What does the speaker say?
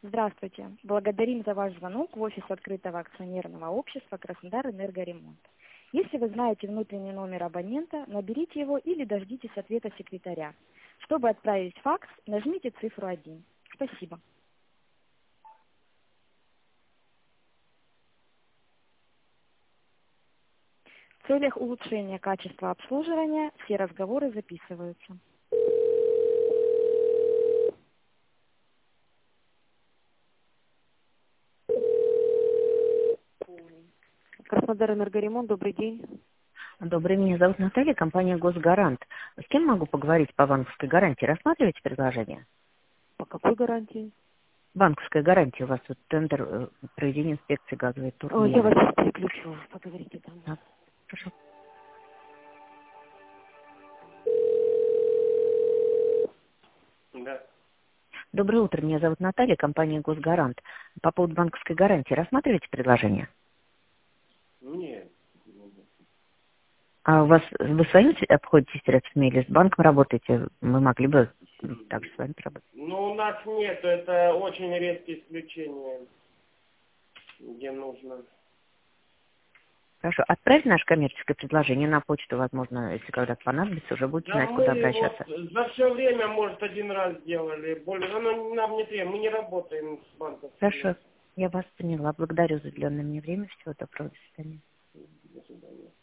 Здравствуйте. Благодарим за ваш звонок в офис открытого акционерного общества «Краснодар-Энергоремонт». Если вы знаете внутренний номер абонента, наберите его или дождитесь ответа секретаря. Чтобы отправить факс, нажмите цифру 1. Спасибо. В целях улучшения качества обслуживания все разговоры записываются. Краснодар-Энергоремонт, добрый день. Добрый, меня зовут Наталья, компания «Госгарант». С кем могу поговорить по банковской гарантии? Рассматриваете предложение? По какой гарантии? Банковская гарантия. У вас тут тендер проведения инспекции газовой Ой, я турбины. вас сейчас переключу. Поговорите там. Да, прошу. Да. Доброе утро, меня зовут Наталья, компания «Госгарант». По поводу банковской гарантии рассматриваете предложение? Нет. А у вас, вы своими обходитесь средствами или с банком работаете? Мы могли бы также с вами поработать. Ну, у нас нет, это очень редкие исключения, где нужно. Хорошо, отправьте наше коммерческое предложение на почту, возможно, если когда-то понадобится, уже будете Да знать, куда мы обращаться. вот за все время, может, один раз делали. Более, оно нам не требует, мы не работаем с банком. Хорошо, я вас поняла. Благодарю за уделенное мне время. Всего доброго, до свидания. До свидания.